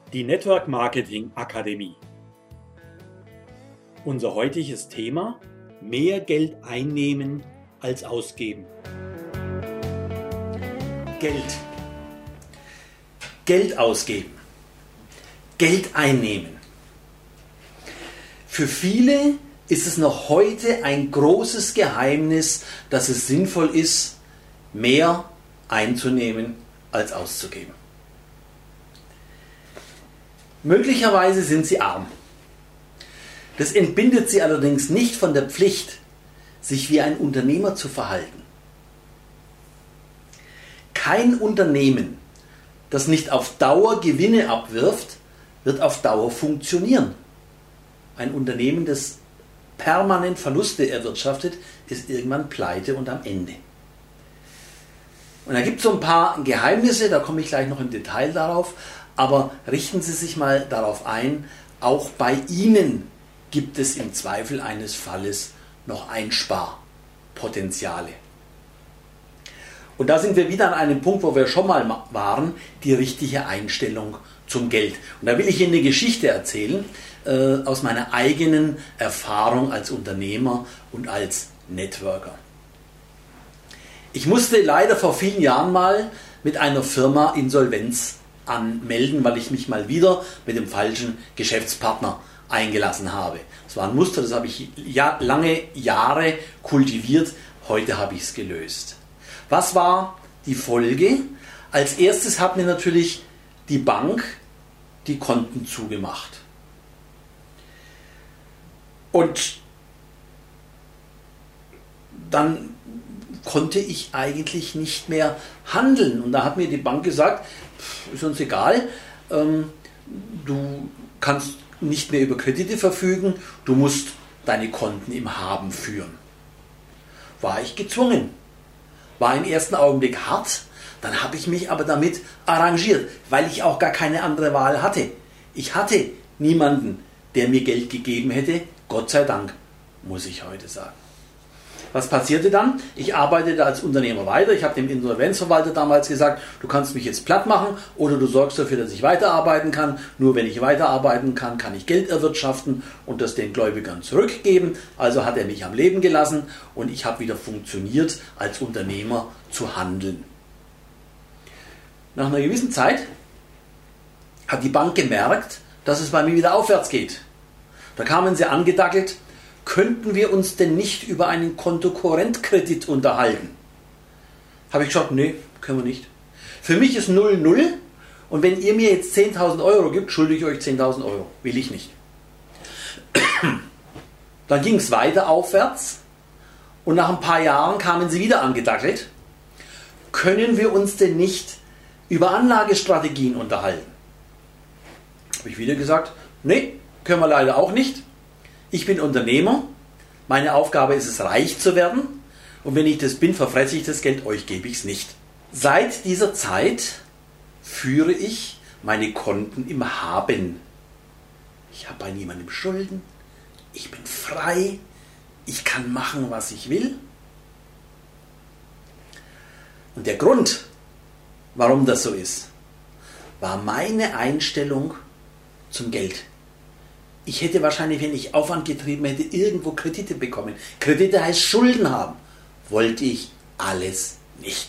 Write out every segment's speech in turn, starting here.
Die Network Marketing Akademie. Unser heutiges Thema: mehr Geld einnehmen als ausgeben. Geld ausgeben, Geld einnehmen. Für viele ist es noch heute ein großes Geheimnis, dass es sinnvoll ist, mehr einzunehmen als auszugeben. Möglicherweise sind sie arm. Das entbindet sie allerdings nicht von der Pflicht, sich wie ein Unternehmer zu verhalten. Kein Unternehmen, das nicht auf Dauer Gewinne abwirft, wird auf Dauer funktionieren. Ein Unternehmen, das permanent Verluste erwirtschaftet, ist irgendwann pleite und am Ende. Und da gibt es so ein paar Geheimnisse, da komme ich gleich noch im Detail darauf, aber richten Sie sich mal darauf ein, auch bei Ihnen gibt es im Zweifel eines Falles noch Einsparpotenziale. Und da sind wir wieder an einem Punkt, wo wir schon mal waren, die richtige Einstellung zum Geld. Und da will ich Ihnen eine Geschichte erzählen aus meiner eigenen Erfahrung als Unternehmer und als Networker. Ich musste leider vor vielen Jahren mal mit einer Firma Insolvenz anmelden, weil ich mich mal wieder mit dem falschen Geschäftspartner eingelassen habe. Das war ein Muster, das habe ich lange Jahre kultiviert. Heute habe ich es gelöst. Was war die Folge? Als erstes hat mir natürlich die Bank die Konten zugemacht. Und dann konnte ich eigentlich nicht mehr handeln. Und da hat mir die Bank gesagt, ist uns egal, du kannst nicht mehr über Kredite verfügen, du musst deine Konten im Haben führen. War ich gezwungen. War im ersten Augenblick hart, dann habe ich mich aber damit arrangiert, weil ich auch gar keine andere Wahl hatte. Ich hatte niemanden, der mir Geld gegeben hätte, Gott sei Dank, muss ich heute sagen. Was passierte dann? Ich arbeitete als Unternehmer weiter. Ich habe dem Insolvenzverwalter damals gesagt, du kannst mich jetzt platt machen oder du sorgst dafür, dass ich weiterarbeiten kann. Nur wenn ich weiterarbeiten kann, kann ich Geld erwirtschaften und das den Gläubigern zurückgeben. Also hat er mich am Leben gelassen und ich habe wieder funktioniert, als Unternehmer zu handeln. Nach einer gewissen Zeit hat die Bank gemerkt, dass es bei mir wieder aufwärts geht. Da kamen sie angedackelt: Könnten wir uns denn nicht über einen Kontokorrentkredit unterhalten? Habe ich gesagt, nee, können wir nicht. Für mich ist 0,0 und wenn ihr mir jetzt 10.000 Euro gibt, schulde ich euch 10.000 Euro. Will ich nicht. Dann ging es weiter aufwärts und nach ein paar Jahren kamen sie wieder angedackelt. Können wir uns denn nicht über Anlagestrategien unterhalten? Habe ich wieder gesagt, nee, können wir leider auch nicht. Ich bin Unternehmer, meine Aufgabe ist es, reich zu werden und wenn ich das bin, verfresse ich das Geld, euch gebe ich es nicht. Seit dieser Zeit führe ich meine Konten im Haben. Ich habe bei niemandem Schulden, ich bin frei, ich kann machen, was ich will. Und der Grund, warum das so ist, war meine Einstellung zum Geld. Ich hätte wahrscheinlich, wenn ich Aufwand getrieben hätte, irgendwo Kredite bekommen. Kredite heißt Schulden haben. Wollte ich alles nicht.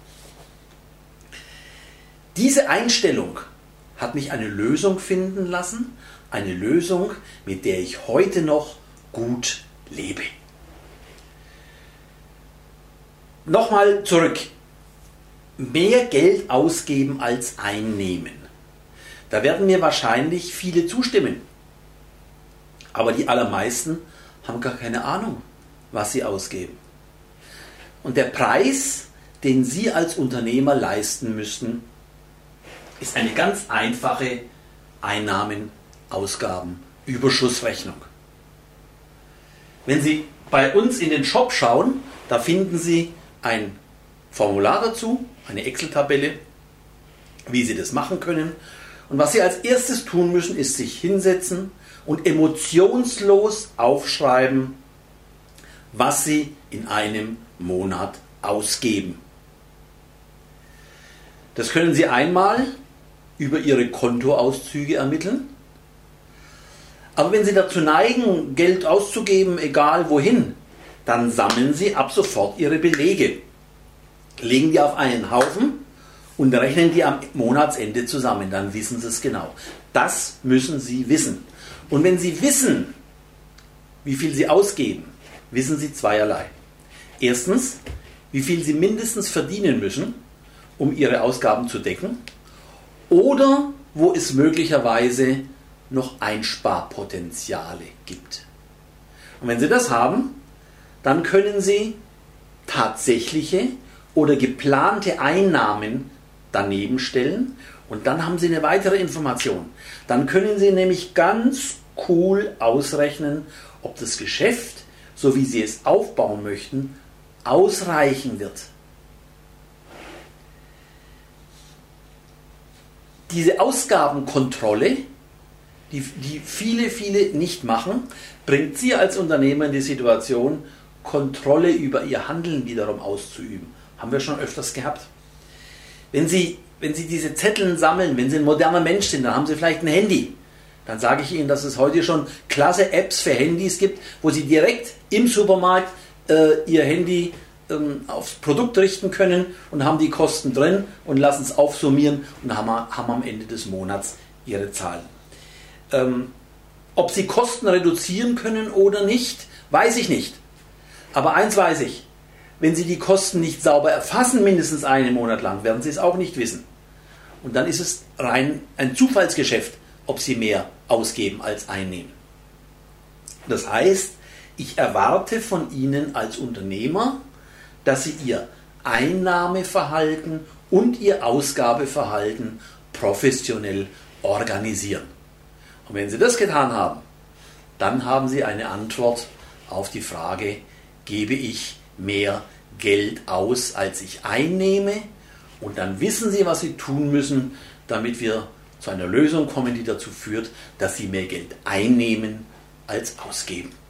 Diese Einstellung hat mich eine Lösung finden lassen. Eine Lösung, mit der ich heute noch gut lebe. Nochmal zurück. Mehr Geld ausgeben als einnehmen. Da werden mir wahrscheinlich viele zustimmen. Aber die allermeisten haben gar keine Ahnung, was sie ausgeben. Und der Preis, den Sie als Unternehmer leisten müssen, ist eine ganz einfache Einnahmen-Ausgaben-Überschussrechnung. Wenn Sie bei uns in den Shop schauen, da finden Sie ein Formular dazu, eine Excel-Tabelle, wie Sie das machen können. Und was Sie als erstes tun müssen, ist sich hinsetzen und emotionslos aufschreiben, was Sie in einem Monat ausgeben. Das können Sie einmal über Ihre Kontoauszüge ermitteln. Aber wenn Sie dazu neigen, Geld auszugeben, egal wohin, dann sammeln Sie ab sofort Ihre Belege. Legen die auf einen Haufen und rechnen die am Monatsende zusammen. Dann wissen Sie es genau. Das müssen Sie wissen. Und wenn Sie wissen, wie viel Sie ausgeben, wissen Sie zweierlei. Erstens, wie viel Sie mindestens verdienen müssen, um Ihre Ausgaben zu decken, oder wo es möglicherweise noch Einsparpotenziale gibt. Und wenn Sie das haben, dann können Sie tatsächliche oder geplante Einnahmen daneben stellen und dann haben Sie eine weitere Information. Dann können Sie nämlich ganz cool ausrechnen, ob das Geschäft, so wie Sie es aufbauen möchten, ausreichen wird. Diese Ausgabenkontrolle, die viele nicht machen, bringt Sie als Unternehmer in die Situation, Kontrolle über Ihr Handeln wiederum auszuüben. Haben wir schon öfters gehabt. Wenn Sie diese Zettel sammeln, wenn Sie ein moderner Mensch sind, dann haben Sie vielleicht ein Handy. Dann sage ich Ihnen, dass es heute schon klasse Apps für Handys gibt, wo Sie direkt im Supermarkt Ihr Handy aufs Produkt richten können und haben die Kosten drin und lassen es aufsummieren und haben am Ende des Monats Ihre Zahlen. Ob Sie Kosten reduzieren können oder nicht, weiß ich nicht. Aber eins weiß ich, wenn Sie die Kosten nicht sauber erfassen, mindestens einen Monat lang, werden Sie es auch nicht wissen. Und dann ist es rein ein Zufallsgeschäft, ob Sie mehr ausgeben als einnehmen. Das heißt, ich erwarte von Ihnen als Unternehmer, dass Sie Ihr Einnahmeverhalten und Ihr Ausgabeverhalten professionell organisieren. Und wenn Sie das getan haben, dann haben Sie eine Antwort auf die Frage, gebe ich mehr Geld aus, als ich einnehme? Und dann wissen Sie, was Sie tun müssen, damit wir zu einer Lösung kommen, die dazu führt, dass Sie mehr Geld einnehmen als ausgeben.